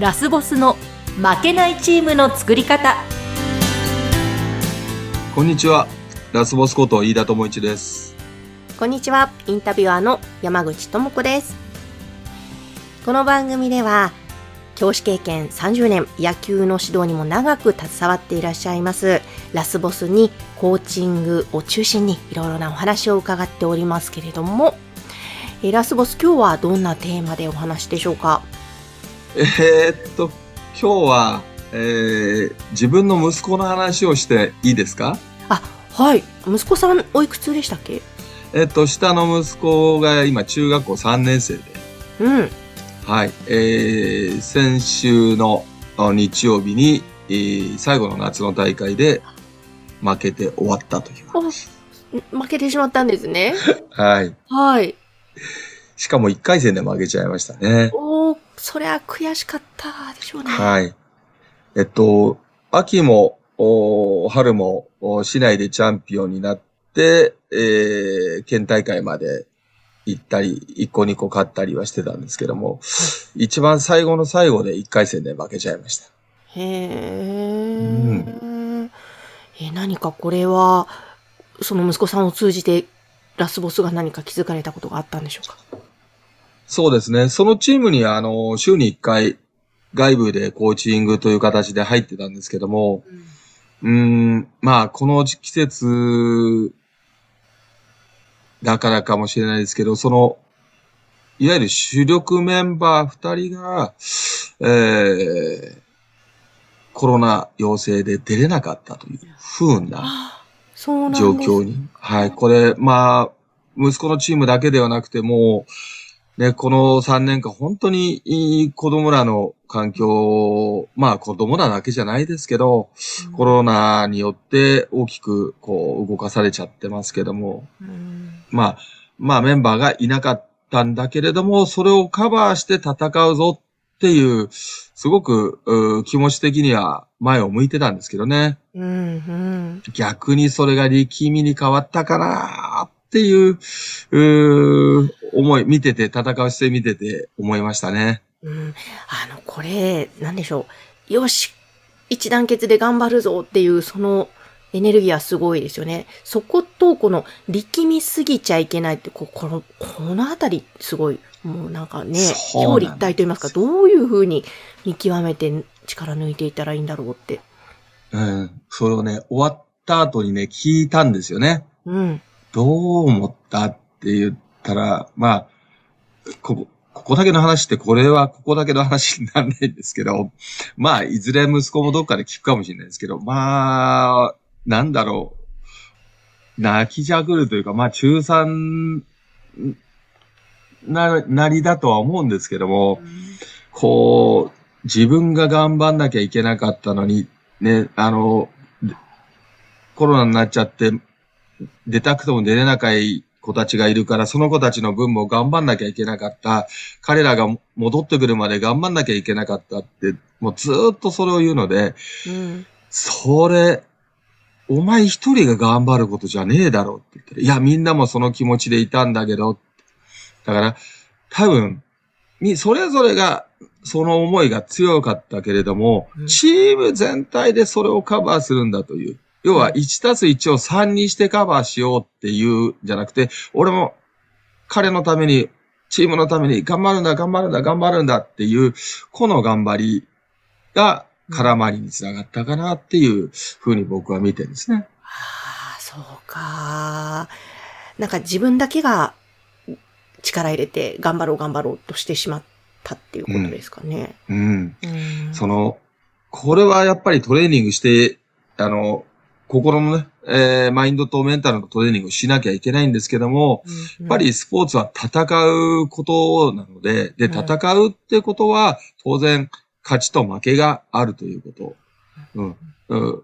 ラスボスの負けないチームの作り方。 こんにちは。ラスボスこと飯田智一です。 こんにちは。インタビュアーの山口智子です。この番組では教師経験30年、野球の指導にも長く携わっていらっしゃいますラスボスにコーチングを中心にいろいろなお話を伺っておりますけれども、ラスボス、今日はどんなテーマでお話でしょうか？ 今日は、自分の息子の話をしていいですか？ はい。息子さんおいくつでしたっけ？ 下の息子が今中学校3年生で、はい、先週の日曜日に、最後の夏の大会で負けて終わったという話。 負けてしまったんですね。 はい。 はい。 しかも1回戦で負けちゃいましたね。 そりゃ悔しかったでしょうね。 はい。秋も春も市内でチャンピオンになって、県大会まで行ったり、1個2個勝ったりはしてたんですけども、一番最後の最後で1回戦で負けちゃいました。 何かこれは、その息子さんを通じてラスボスが何か気づかれたことがあったんでしょうか？ そうですね。そのチームに週に1回外部でコーチングという形で入ってたんですけども、まあこの季節だからかもしれないですけど、いわゆる主力メンバー2人が、コロナ陽性で出れなかったという不運な状況に。はい。これ、まあ、息子のチームだけではなくても、ね、この3年間本当に子供らの環境、まあ子供らだけじゃないですけど、コロナによって大きくこう動かされちゃってますけども、まあメンバーがいなかったんだけれども、それをカバーして戦うぞっていう、すごく気持ち的には前を向いてたんですけどね。逆にそれが力みに変わったかなっていう、思い、見てて、戦う姿勢見てて思いましたね。 これ、なんでしょう。よし、一団結で頑張るぞっていう、そのエネルギーはすごいですよね。そこと、この力みすぎちゃいけないって、このあたり、すごい、もうなんかね、表裏一体と言いますか、どういうふうに見極めて力抜いていったらいいんだろうって。 それをね、終わった後にね、聞いたんですよね。どう思ったって言ったら、まあ、ここだけの話って、これはここだけの話にならないんですけど、まあ、いずれ息子もどっかで聞くかもしれないですけど、まあ、なんだろう、泣きじゃくるというか、まあ、中3なりだとは思うんですけども、こう、自分が頑張んなきゃいけなかったのに、ね、コロナになっちゃって、出たくても出れなかい子たちがいるから、その子たちの分も頑張んなきゃいけなかった。彼らが戻ってくるまで頑張んなきゃいけなかったって、もうずーっとそれを言うので、それ、お前一人が頑張ることじゃねえだろうって言ってる。いや、みんなもその気持ちでいたんだけど。だから、多分、それぞれが、その思いが強かったけれども、チーム全体でそれをカバーするんだという。要は 1+1 を3にしてカバーしようっていうんじゃなくて、俺も彼のために、チームのために頑張るんだ、頑張るんだ、頑張るんだっていう、この頑張りが空回りにつながったかなっていうふうに僕は見てるんですね。 そうか。なんか自分だけが力入れて頑張ろうとしてしまったっていうことですかね。 これはやっぱりトレーニングして、心のね、マインドとメンタルのトレーニングをしなきゃいけないんですけども、やっぱりスポーツは戦うことなので、戦うってことは当然勝ちと負けがあるということ。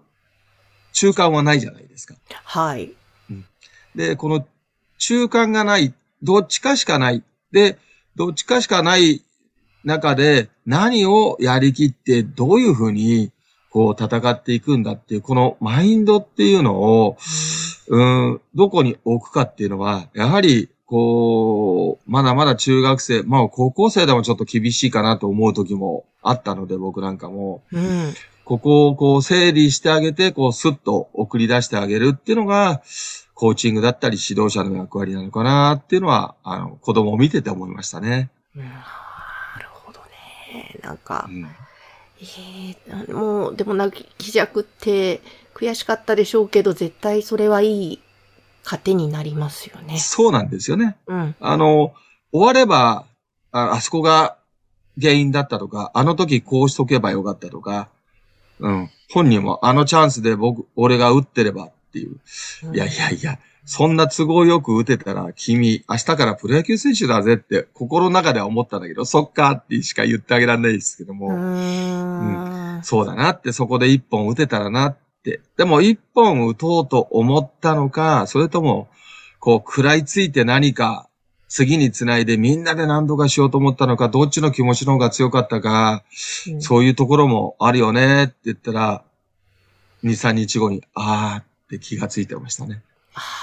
中間はないじゃないですか。 はい。 で、この中間がない、どっちかしかない。で、どっちかしかない中で何をやりきってどういうふうにこう戦っていくんだっていう、このマインドっていうのを、どこに置くかっていうのは、やはり、こう、 まだまだ中学生、まあ高校生でもちょっと厳しいかなと思う時もあったので、僕なんかも。 うん。 ここをこう整理してあげて、こうスッと送り出してあげるっていうのが、コーチングだったり指導者の役割なのかなっていうのは、子供を見てて思いましたね。 なるほどね。なんか、 うん、 もう、でも泣きじゃくって悔しかったでしょうけど、絶対それはいい糧になりますよね。 そうなんですよね。 うん。 終われば、あそこが原因だったとか、あの時こうしとけばよかったとか、うん。本人もあのチャンスで俺が打ってればっていう。いやいやいや、そんな都合よく打てたら君、明日からプロ野球選手だぜって心の中では思ったんだけど、そっかってしか言ってあげられないですけども。うん、そうだなって、そこで一本打てたらなって。でも一本打とうと思ったのか、それとも、こう食らいついて何か次につないでみんなで何とかしようと思ったのか、どっちの気持ちの方が強かったか、そういうところもあるよねって言ったら、2、3日後に、あーって気がついてましたね。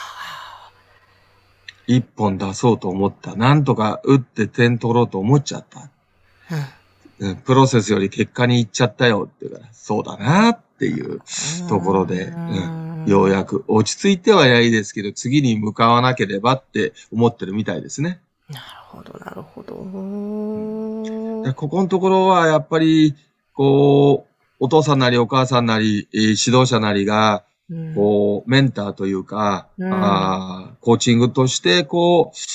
一本出そうと思った。なんとか打って点取ろうと思っちゃった。プロセスより結果に行っちゃったよって言うから、そうだなっていうところで、ようやく落ち着いてはいないですけど、次に向かわなければって思ってるみたいですね。 なるほど、なるほど。 ここのところはやっぱり、こう、お父さんなりお母さんなり、指導者なりが、こう、メンターというか、コーチングとして、こう、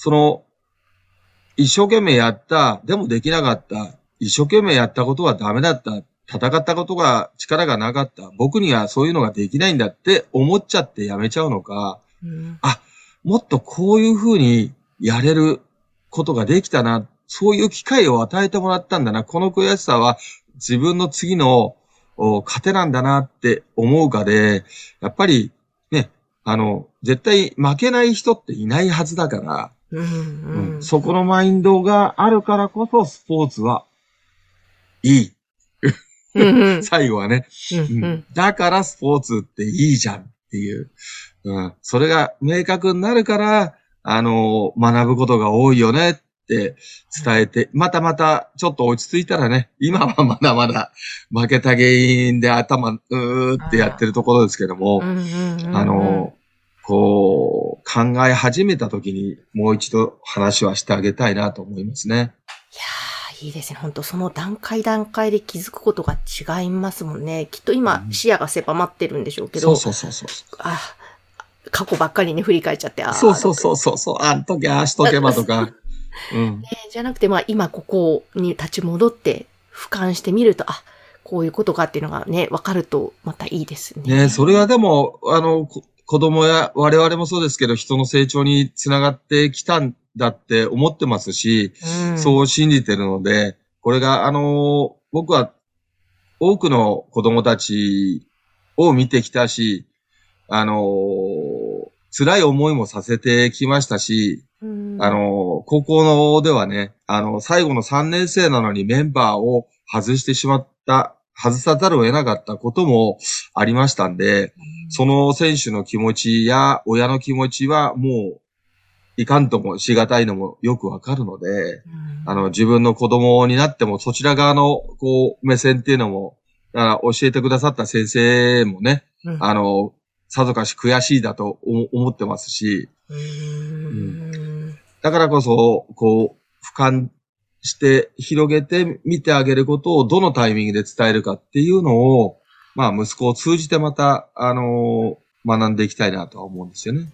一生懸命やった、でもできなかった、一生懸命やったことはダメだった、戦ったことが力がなかった、僕にはそういうのができないんだって思っちゃってやめちゃうのか、もっとこういうふうにやれることができたな、そういう機会を与えてもらったんだな、この悔しさは自分の次の糧なんだなって思うかで、やっぱりね、絶対負けない人っていないはずだから、そこのマインドがあるからこそスポーツはいい。最後はね、だからスポーツっていいじゃんっていう、それが明確になるから、学ぶことが多いよねって伝えて、またちょっと落ち着いたらね、今はまだまだ負けた原因で頭ってやってるところですけども、こう考え始めた時にもう一度話はしてあげたいなと思いますね。 いやー、いいですね。本当その段階で気づくことが違いますもんね。きっと今、視野が狭まってるんでしょうけど。 そう。 過去ばっかりね、振り返っちゃって。 そう。あん時ああしとけばとか。 じゃなくて、今ここに立ち戻って俯瞰してみると、こういうことかっていうのがね、わかるとまたいいですね。 ね、それはでも、子供や我々もそうですけど、人の成長につながってきたんだって思ってますし、そう信じてるので、これが、僕は多くの子供たちを見てきたし、辛い思いもさせてきましたし、高校のではね、最後の3年生なのにメンバーを外さざるを得なかったこともありましたんで、その選手の気持ちや親の気持ちはもういかんともしがたいのもよくわかるので、自分の子供になってもそちら側のこう目線っていうのも、教えてくださった先生もね、さぞかし悔しいだと思ってますし、だからこそ、こう、俯瞰して広げて見てあげることをどのタイミングで伝えるかっていうのを、息子を通じてまた、学んでいきたいなとは思うんですよね。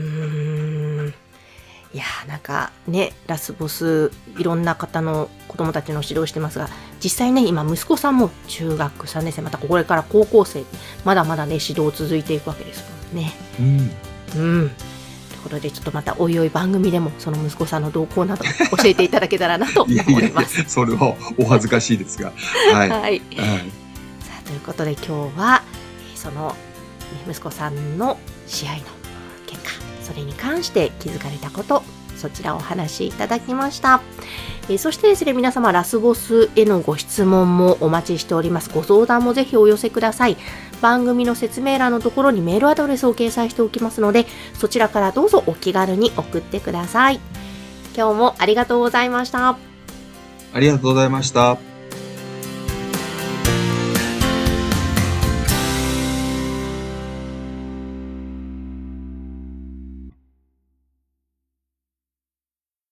いやーなんかね、ラスボス、いろんな方の子供たちの指導してますが、実際ね、今息子さんも中学3年生、またこれから高校生、まだまだね、指導続いていくわけですもんね。ということで、ちょっとまたおいおい番組でも、その息子さんの動向など教えていただけたらなと思います。 それはお恥ずかしいですが。はい。さあ、ということで今日は、その息子さんの試合の結果、それに関して気づかれたこと、そちらをお話しいただきました。そしてですね、皆様ラスボスへのご質問もお待ちしております。ご相談もぜひお寄せください。番組の説明欄のところにメールアドレスを掲載しておきますので、そちらからどうぞお気軽に送ってください。 今日もありがとうございました。 ありがとうございました。